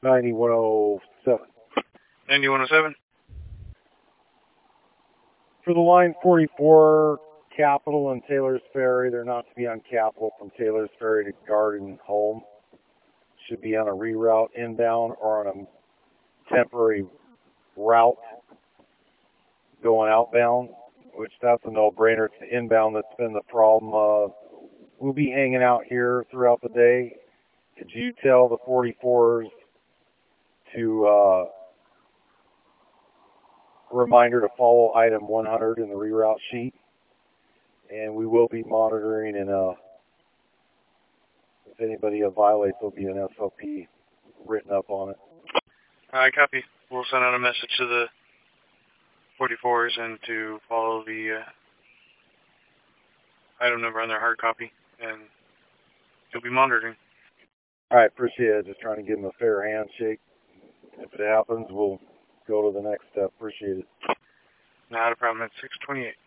9107. 9107? For the line 44, Capitol and Taylor's Ferry, they're not to be on Capitol from Taylor's Ferry to Garden Home. Should be on a reroute inbound or on a temporary route going outbound, which that's a no-brainer. It's the inbound that's been the problem. We'll be hanging out here throughout the day. Could you tell the 44s to reminder to follow item 100 in the reroute sheet? And we will be monitoring, and if anybody violates, there'll be an SOP written up on it. I copy. We'll send out a message to the 44s and to follow the item number on their hard copy, and you'll be monitoring. All right, appreciate it. Just trying to give them a fair handshake. If it happens, we'll go to the next step. Appreciate it. Not a problem. It's 628.